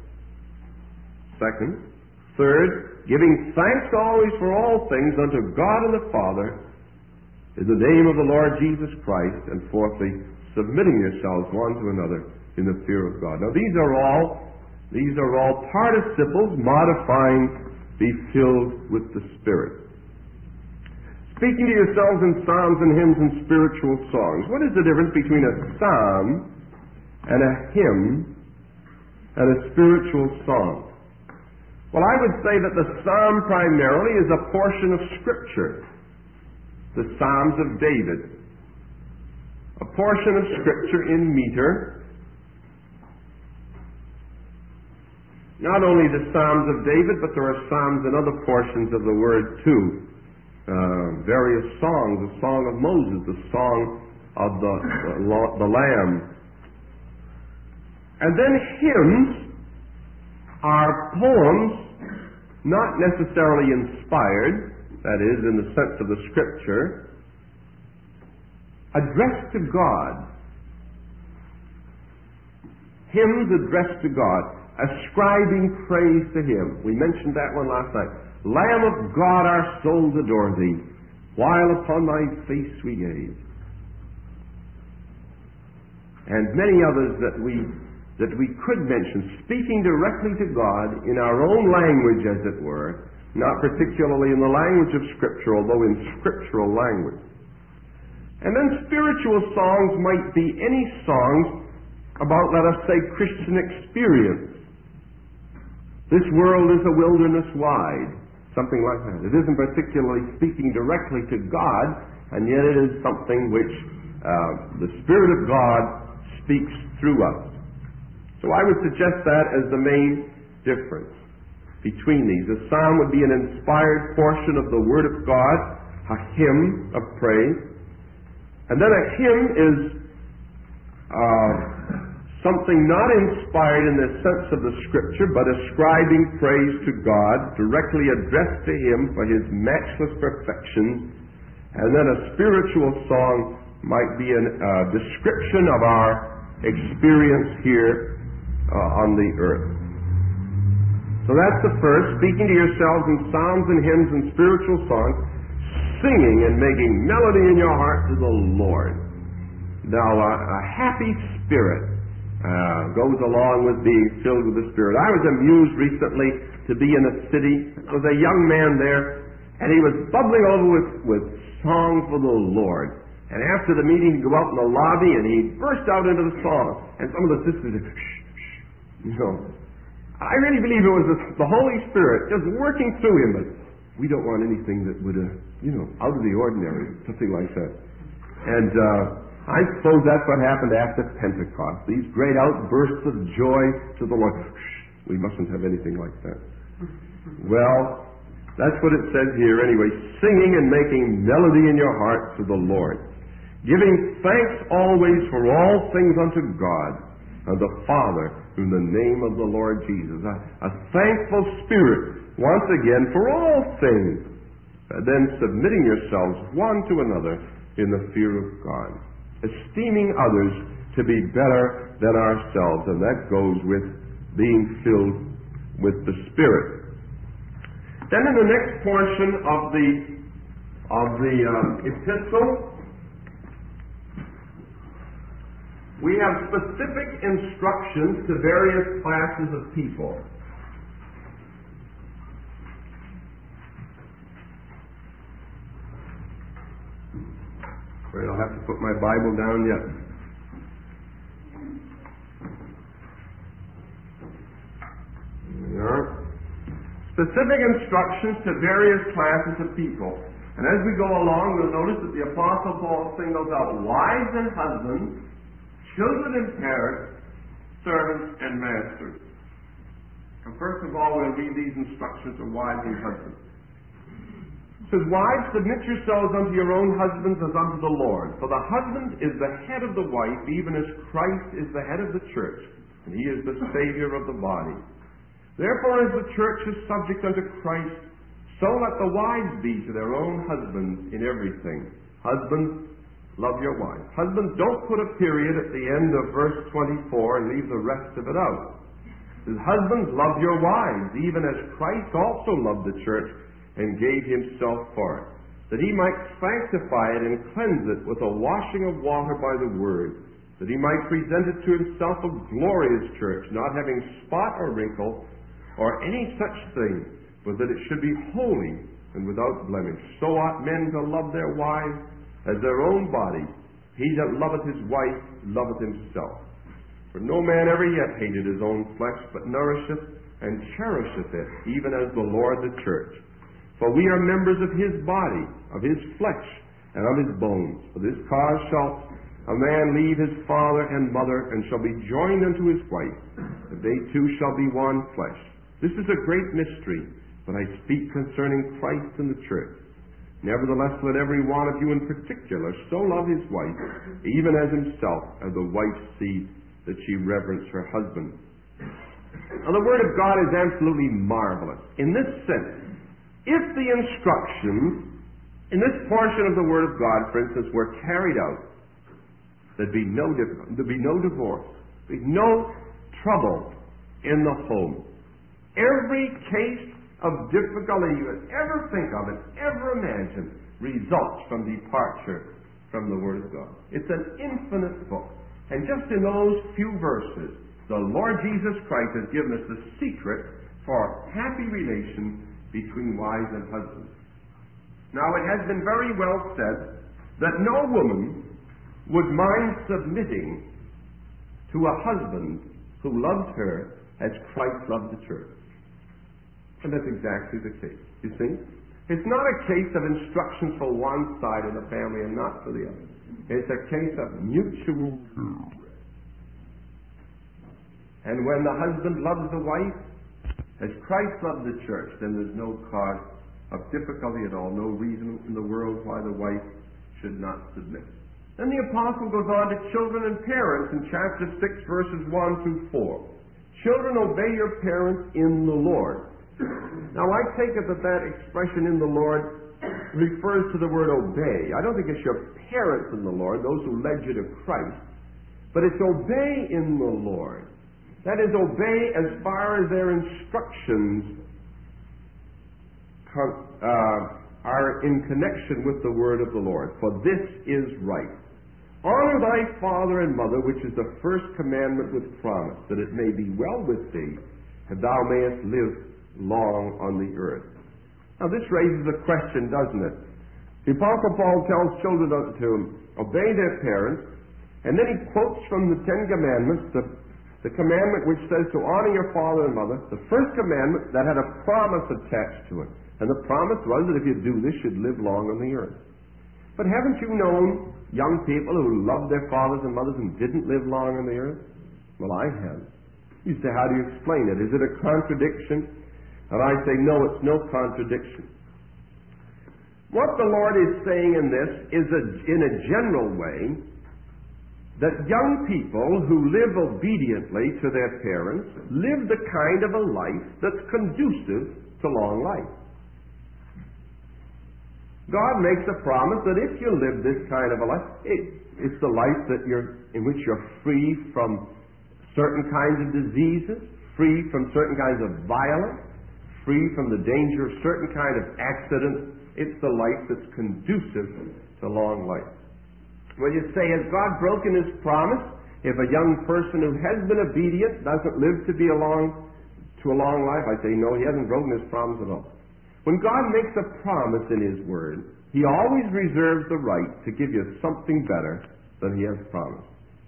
Second. Third, giving thanks always for all things unto God and the Father in the name of the Lord Jesus Christ. And fourthly, submitting yourselves one to another in the fear of God. Now these are all participles modifying be filled with the Spirit. Speaking to yourselves in psalms and hymns and spiritual songs. What is the difference between a psalm and a hymn and a spiritual song? Well, I would say that the psalm primarily is a portion of Scripture. The Psalms of David. A portion of Scripture in meter. Not only the Psalms of David, but there are psalms in other portions of the Word too. Various songs, the Song of Moses, the Song of the Lamb. And then hymns are poems not necessarily inspired, that is, in the sense of the Scripture, addressed to God. Hymns addressed to God, ascribing praise to Him. We mentioned that one last night. Lamb of God, our souls adore Thee, while upon Thy face we gaze. And many others that we could mention, speaking directly to God in our own language, as it were, not particularly in the language of Scripture, although in scriptural language. And then spiritual songs might be any songs about, let us say, Christian experience. This world is a wilderness wide, something like that. It isn't particularly speaking directly to God, and yet it is something which the Spirit of God speaks through us. So I would suggest that as the main difference between these. A psalm would be an inspired portion of the Word of God, a hymn of praise. And then a hymn is something not inspired in the sense of the Scripture, but ascribing praise to God, directly addressed to Him for His matchless perfection. And then a spiritual song might be a description of our experience here on the earth. So that's the first, speaking to yourselves in psalms and hymns and spiritual songs, singing and making melody in your heart to the Lord. Now, a happy spirit goes along with being filled with the Spirit. I was amused recently to be in a city. There was a young man there, and he was bubbling over with song for the Lord. And after the meeting, he'd go out in the lobby, and he'd burst out into the song. And some of the sisters would, shh, shh, you know. I really believe it was the Holy Spirit just working through him, but we don't want anything that would, out of the ordinary, something like that. And I suppose that's what happened after Pentecost. These great outbursts of joy to the Lord. Shh, we mustn't have anything like that. Well, That's what it says here anyway. Singing and making melody in your heart to the Lord. Giving thanks always for all things unto God and the Father in the name of the Lord Jesus. A thankful spirit, once again, for all things. And then submitting yourselves one to another in the fear of God. Esteeming others to be better than ourselves. And that goes with being filled with the Spirit. Then in the next portion of the epistle, we have specific instructions to various classes of people. Wait, I'll have to put my Bible down yet. There we are. Specific instructions to various classes of people. And as we go along, we'll notice that the Apostle Paul singles out wives and husbands, children and parents, servants and masters. And first of all, we'll read these instructions to wives and husbands. It says, wives, submit yourselves unto your own husbands as unto the Lord. For the husband is the head of the wife, even as Christ is the head of the church, and he is the Savior of the body. Therefore, as the church is subject unto Christ, so let the wives be to their own husbands in everything. Husbands, love your wives. Husbands, don't put a period at the end of verse 24 and leave the rest of it out. It says, husbands, love your wives, even as Christ also loved the church and gave himself for it, that he might sanctify it and cleanse it with a washing of water by the word, that he might present it to himself a glorious church, not having spot or wrinkle, or any such thing, but that it should be holy and without blemish. So ought men to love their wives as their own body. He that loveth his wife loveth himself. For no man ever yet hated his own flesh, but nourisheth and cherisheth it, even as the Lord the church. For we are members of his body, of his flesh, and of his bones. For this cause shall a man leave his father and mother, and shall be joined unto his wife, and they two shall be one flesh. This is a great mystery, but I speak concerning Christ and the church. Nevertheless, let every one of you in particular so love his wife, even as himself, and the wife see that she reverence her husband. Now, the Word of God is absolutely marvelous. In this sense, if the instructions in this portion of the Word of God, for instance, were carried out, there'd be no difficulty, there'd be no divorce, there'd be no trouble in the home. Every case of difficulty you could ever think of and ever imagine results from departure from the Word of God. It's an infinite book. And just in those few verses, the Lord Jesus Christ has given us the secret for happy relations between wives and husbands. Now, it has been very well said that no woman would mind submitting to a husband who loves her as Christ loved the church. And that's exactly the case. You see? It's not a case of instructions for one side of the family and not for the other. It's a case of mutual love. And when the husband loves the wife as Christ loved the church, then there's no cause of difficulty at all, no reason in the world why the wife should not submit. Then the apostle goes on to children and parents in chapter 6, verses 1 through 4. Children, obey your parents in the Lord. Now, I take it that that expression in the Lord refers to the word obey. I don't think it's your parents in the Lord, those who led you to Christ, but it's obey in the Lord. That is, obey as far as their instructions are in connection with the word of the Lord. For this is right. Honor thy father and mother, which is the first commandment with promise, that it may be well with thee, and thou mayest live long on the earth. Now this raises a question, doesn't it? The Apostle Paul tells children to obey their parents, and then he quotes from the Ten Commandments, the commandment which says to honor your father and mother, the first commandment that had a promise attached to it. And the promise was that if you do this, you'd live long on the earth. But haven't you known young people who loved their fathers and mothers and didn't live long on the earth? Well, I have. You say, how do you explain it? Is it a contradiction? And I say, no, it's no contradiction. What the Lord is saying in this is, in a general way, that young people who live obediently to their parents live the kind of a life that's conducive to long life. God makes a promise that if you live this kind of a life, it's the life in which you're free from certain kinds of diseases, free from certain kinds of violence, free from the danger of certain kind of accidents. It's the life that's conducive to long life. Well, you say, has God broken His promise? If a young person who has been obedient doesn't live to a long life, I say, no, He hasn't broken His promise at all. When God makes a promise in His Word, He always reserves the right to give you something better than He has promised.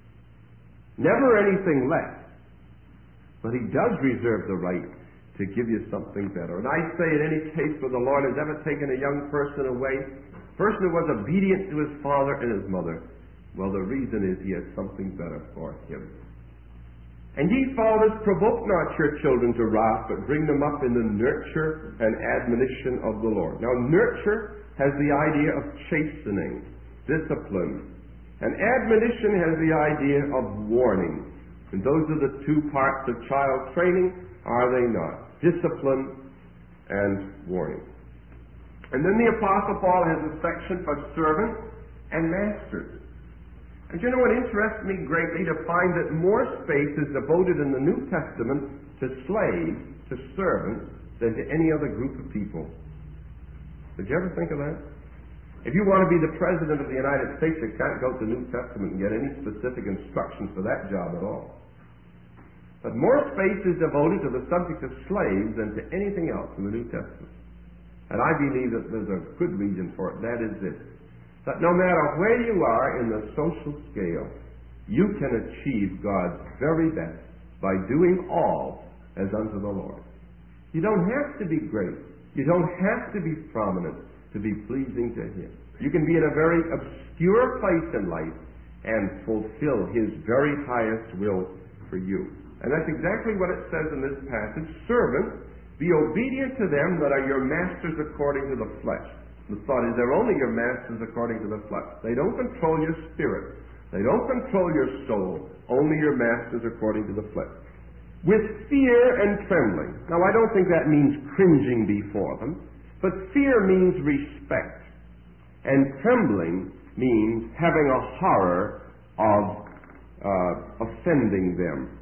Never anything less. But He does reserve the right to give you something better. And I say, in any case where the Lord has ever taken a young person away, a person who was obedient to his father and his mother, well, the reason is He has something better for him. And ye fathers, provoke not your children to wrath, but bring them up in the nurture and admonition of the Lord. Now, nurture has the idea of chastening, discipline. And admonition has the idea of warning. And those are the two parts of child training, are they not? Discipline and warning. And then the Apostle Paul has a section for servants and masters. And you know, it interests me greatly to find that more space is devoted in the New Testament to slaves, to servants, than to any other group of people. Did you ever think of that? If you want to be the President of the United States, you can't go to the New Testament and get any specific instructions for that job at all. But more space is devoted to the subject of slaves than to anything else in the New Testament. And I believe that there's a good reason for it. That is this: that no matter where you are in the social scale, you can achieve God's very best by doing all as unto the Lord. You don't have to be great. You don't have to be prominent to be pleasing to Him. You can be in a very obscure place in life and fulfill His very highest will for you. And that's exactly what it says in this passage. Servants, be obedient to them that are your masters according to the flesh. The thought is, they're only your masters according to the flesh. They don't control your spirit. They don't control your soul. Only your masters according to the flesh. With fear and trembling. Now, I don't think that means cringing before them, but fear means respect. And trembling means having a horror of offending them.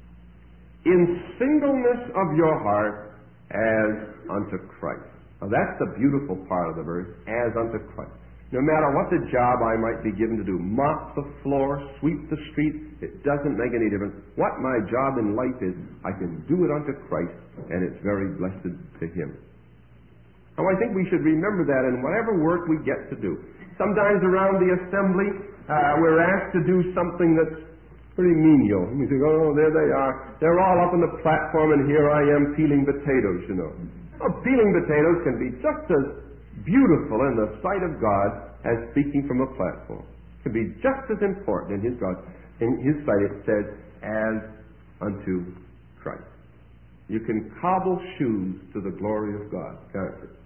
In singleness of your heart, as unto Christ. Now that's the beautiful part of the verse, as unto Christ. No matter what the job I might be given to do, mop the floor, sweep the street, it doesn't make any difference. What my job in life is, I can do it unto Christ, and it's very blessed to Him. Now I think we should remember that in whatever work we get to do. Sometimes around the assembly, we're asked to do something that's pretty menial. You think, oh, there they are. They're all up on the platform, and here I am peeling potatoes, you know. Well, peeling potatoes can be just as beautiful in the sight of God as speaking from a platform. It can be just as important in His sight. It says, as unto Christ. You can cobble shoes to the glory of God, can't you?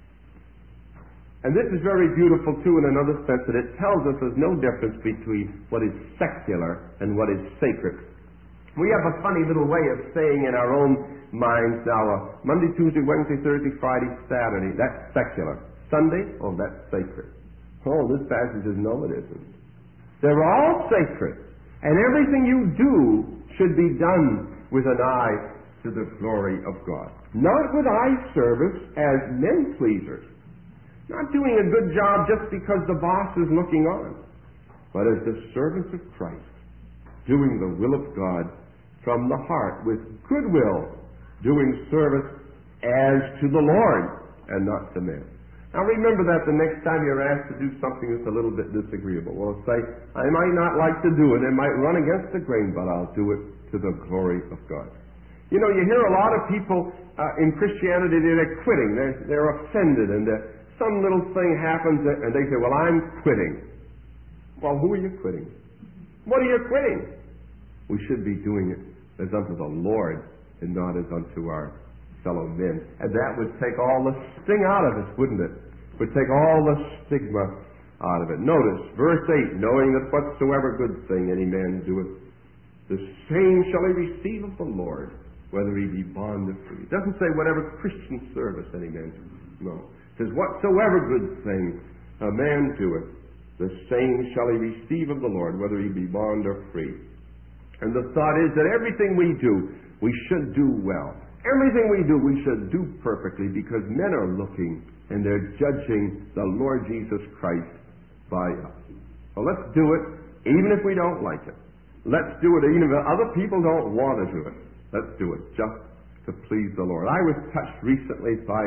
And this is very beautiful, too, in another sense, that it tells us there's no difference between what is secular and what is sacred. We have a funny little way of saying in our own minds now, Monday, Tuesday, Wednesday, Thursday, Friday, Saturday, that's secular. Sunday, oh, that's sacred. Oh, this passage says, no, it isn't. They're all sacred. And everything you do should be done with an eye to the glory of God. Not with eye service as men pleasers. Not doing a good job just because the boss is looking on, but as the servants of Christ, doing the will of God from the heart with goodwill, doing service as to the Lord and not to men. Now remember that the next time you're asked to do something that's a little bit disagreeable. Well, say, I might not like to do it, it might run against the grain, but I'll do it to the glory of God. You know, you hear a lot of people in Christianity, they're quitting, they're offended, and some little thing happens and they say, well, I'm quitting. Well, who are you quitting? What are you quitting? We should be doing it as unto the Lord and not as unto our fellow men. And that would take all the sting out of us, wouldn't it? Would take all the stigma out of it. Notice, verse 8, knowing that whatsoever good thing any man doeth, the same shall he receive of the Lord, whether he be bond or free. It doesn't say whatever Christian service any man doeth. No. It says, whatsoever good thing a man doeth, the same shall he receive of the Lord, whether he be bond or free. And the thought is that everything we do, we should do well. Everything we do, we should do perfectly, because men are looking and they're judging the Lord Jesus Christ by us. So let's do it, even if we don't like it. Let's do it, even if other people don't want to do it. Let's do it, just to please the Lord. I was touched recently by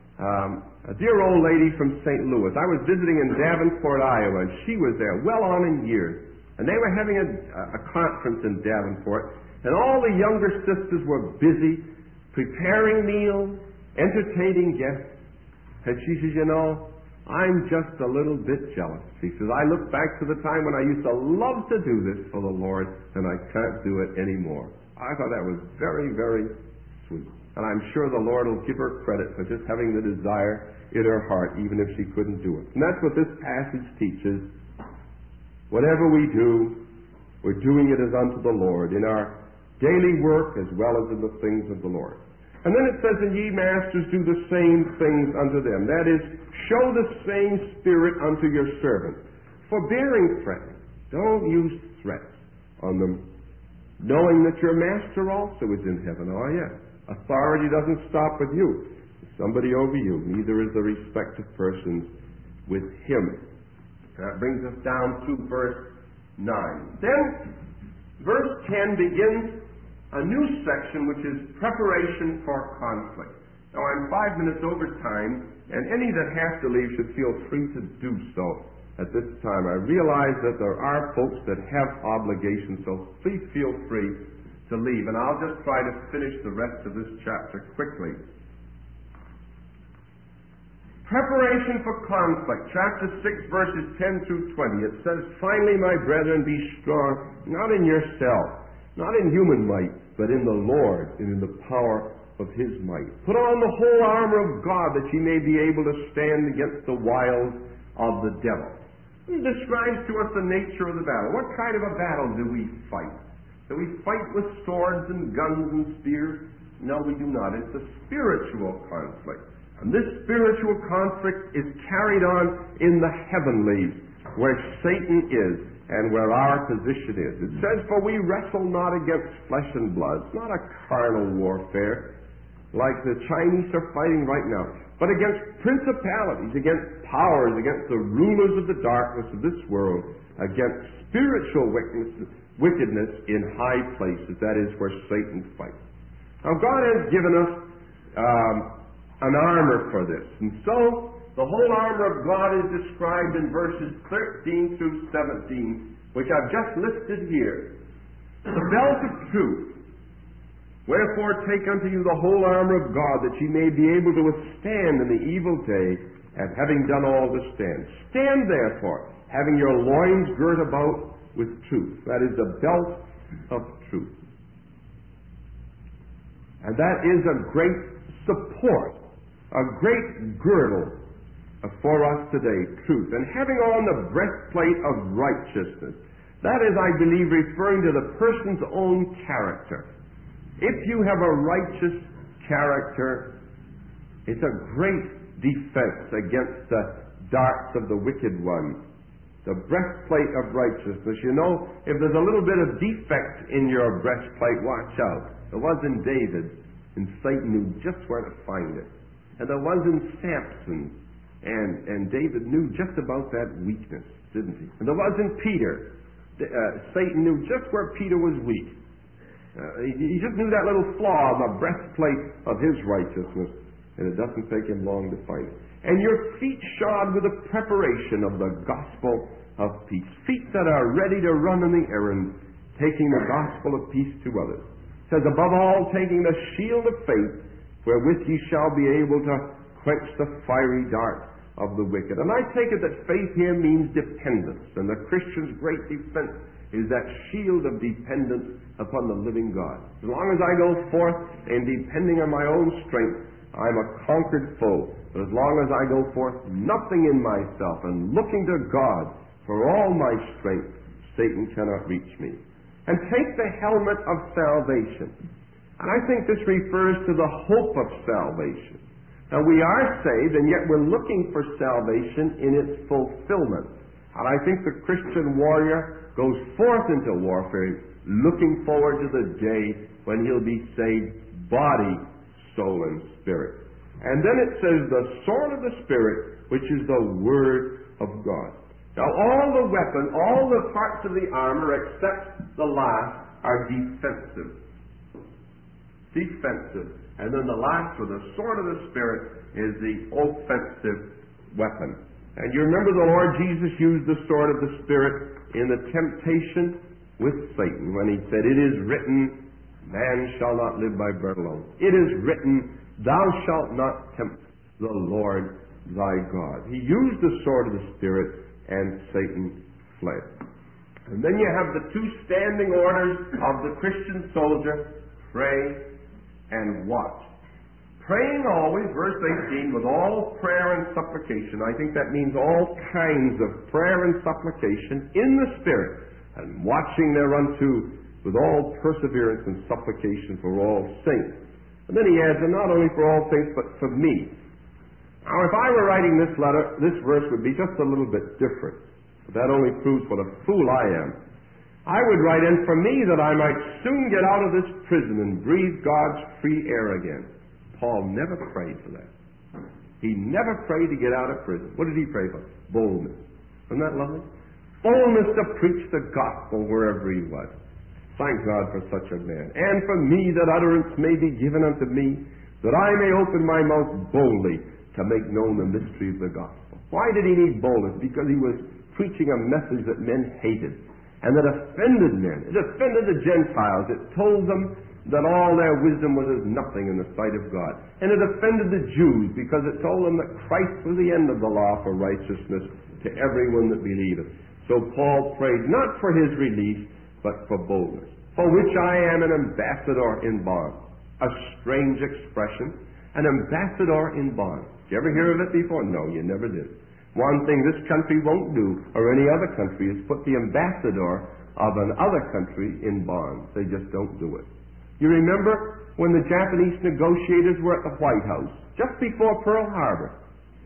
a dear old lady from St. Louis. I was visiting in Davenport, Iowa, and she was there well on in years. And they were having a conference in Davenport, and all the younger sisters were busy preparing meals, entertaining guests. And she says, you know, I'm just a little bit jealous. She says, I look back to the time when I used to love to do this for the Lord, and I can't do it anymore. I thought that was very, very sweet. And I'm sure the Lord will give her credit for just having the desire in her heart, even if she couldn't do it. And that's what this passage teaches. Whatever we do, we're doing it as unto the Lord, in our daily work as well as in the things of the Lord. And then it says, and ye masters do the same things unto them. That is, show the same spirit unto your servants, forbearing threats. Don't use threats on them, knowing that your master also is in heaven. Oh, yes. Authority doesn't stop with you. Somebody over you. Neither is the respect of persons with him. That brings us down to verse 9. Then, verse 10 begins a new section, which is preparation for conflict. Now, I'm 5 minutes over time, and any that have to leave should feel free to do so at this time. I realize that there are folks that have obligations, so please feel free to leave. And I'll just try to finish the rest of this chapter quickly. Preparation for conflict. Chapter 6, verses 10 through 20. It says, finally, my brethren, be strong, not in yourself, not in human might, but in the Lord and in the power of his might. Put on the whole armor of God, that ye may be able to stand against the wiles of the devil. He describes to us the nature of the battle. What kind of a battle do we fight? Do we fight with swords and guns and spears? No, we do not. It's a spiritual conflict. And this spiritual conflict is carried on in the heavenlies, where Satan is and where our position is. It says, for we wrestle not against flesh and blood. It's not a carnal warfare like the Chinese are fighting right now, but against principalities, against powers, against the rulers of the darkness of this world, against spiritual wickedness in high places. That is where Satan fights. Now, God has given us an armor for this. And so, the whole armor of God is described in verses 13 through 17, which I've just listed here. The belt of truth. Wherefore take unto you the whole armor of God, that ye may be able to withstand in the evil day, and having done all to stand. Stand therefore, having your loins girt about with truth. That is the belt of truth. And that is a great support, a great girdle for us today, truth. And having on the breastplate of righteousness. That is, I believe, referring to the person's own character. If you have a righteous character, it's a great defense against the darts of the wicked one. The breastplate of righteousness. You know, if there's a little bit of defect in your breastplate, watch out. There was in David, and Satan knew just where to find it. And there was in Samson, and David knew just about that weakness, didn't he? And there was in Peter. Satan knew just where Peter was weak. He just knew that little flaw on the breastplate of his righteousness, and it doesn't take him long to find it. And your feet shod with the preparation of the gospel of peace. Feet that are ready to run on the errand, taking the gospel of peace to others. It says, above all, taking the shield of faith, wherewith ye shall be able to quench the fiery dart of the wicked. And I take it that faith here means dependence, and the Christian's great defense is that shield of dependence upon the living God. As long as I go forth in depending on my own strength, I'm a conquered foe. But as long as I go forth nothing in myself and looking to God for all my strength, Satan cannot reach me. And take the helmet of salvation. And I think this refers to the hope of salvation. Now, we are saved, and yet we're looking for salvation in its fulfillment. And I think the Christian warrior goes forth into warfare looking forward to the day when he'll be saved body, soul, and spirit. And then it says the sword of the Spirit, which is the Word of God. Now, all the weapon, all the parts of the armor except the last are defensive. Defensive. And then the last, or the sword of the Spirit, is the offensive weapon. And you remember the Lord Jesus used the sword of the Spirit in the temptation with Satan when he said, "It is written, man shall not live by bread alone. It is written, thou shalt not tempt the Lord thy God." He used the sword of the Spirit, and Satan fled. And then you have the two standing orders of the Christian soldier: pray and watch. Praying always, verse 18, with all prayer and supplication. I think that means all kinds of prayer and supplication in the Spirit, and watching thereunto with all perseverance and supplication for all saints. And then he adds, and not only for all saints, but for me. Now, if I were writing this letter, this verse would be just a little bit different. But that only proves what a fool I am. I would write, and for me, that I might soon get out of this prison and breathe God's free air again. Paul never prayed for that. He never prayed to get out of prison. What did he pray for? Boldness. Isn't that lovely? Boldness to preach the gospel wherever he was. Thank God for such a man. And for me, that utterance may be given unto me, that I may open my mouth boldly to make known the mystery of the gospel. Why did he need boldness? Because he was preaching a message that men hated and that offended men. It offended the Gentiles. It told them that all their wisdom was as nothing in the sight of God. And it offended the Jews because it told them that Christ was the end of the law for righteousness to everyone that believeth. So Paul prayed not for his release, but for boldness, for which I am an ambassador in bonds. A strange expression, an ambassador in bonds. Did you ever hear of it before? No, you never did. One thing this country won't do, or any other country, is put the ambassador of another country in bonds. They just don't do it. You remember when the Japanese negotiators were at the White House, just before Pearl Harbor,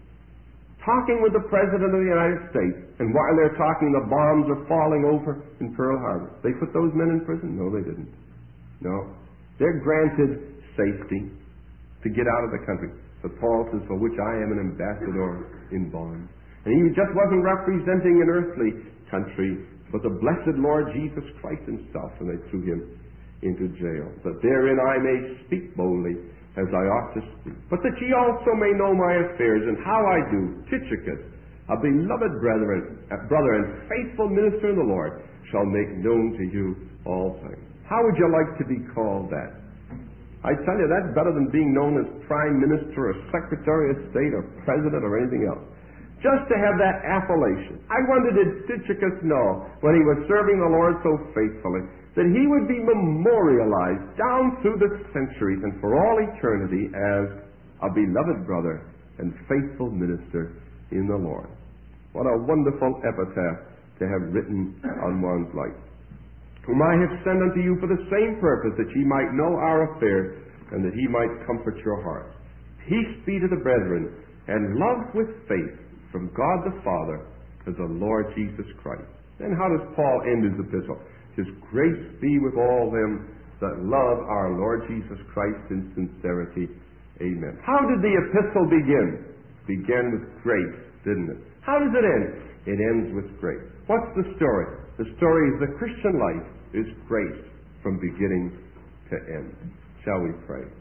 talking with the President of the United States, and while they're talking, the bombs are falling over in Pearl Harbor. They put those men in prison? No, they didn't. No. They're granted safety to get out of the country. But Paul says, for which I am an ambassador in bonds. And he just wasn't representing an earthly country, but the blessed Lord Jesus Christ himself, and they threw him into jail, that therein I may speak boldly as I ought to speak. But that ye also may know my affairs, and how I do. Tychicus, a beloved brother and faithful minister in the Lord, shall make known to you all things. How would you like to be called that? I tell you, that's better than being known as Prime Minister or Secretary of State or President or anything else. Just to have that appellation. I wonder, did Tychicus know, when he was serving the Lord so faithfully, that he would be memorialized down through the centuries and for all eternity as a beloved brother and faithful minister in the Lord? What a wonderful epitaph to have written on one's life. Whom I have sent unto you for the same purpose, that ye might know our affairs, and that he might comfort your hearts. Peace be to the brethren, and love with faith from God the Father to the Lord Jesus Christ. Then how does Paul end his epistle? His grace be with all them that love our Lord Jesus Christ in sincerity. Amen. How did the epistle begin? Began with grace, didn't it? How does it end? It ends with grace. What's the story? The story is the Christian life is grace from beginning to end. Shall we pray?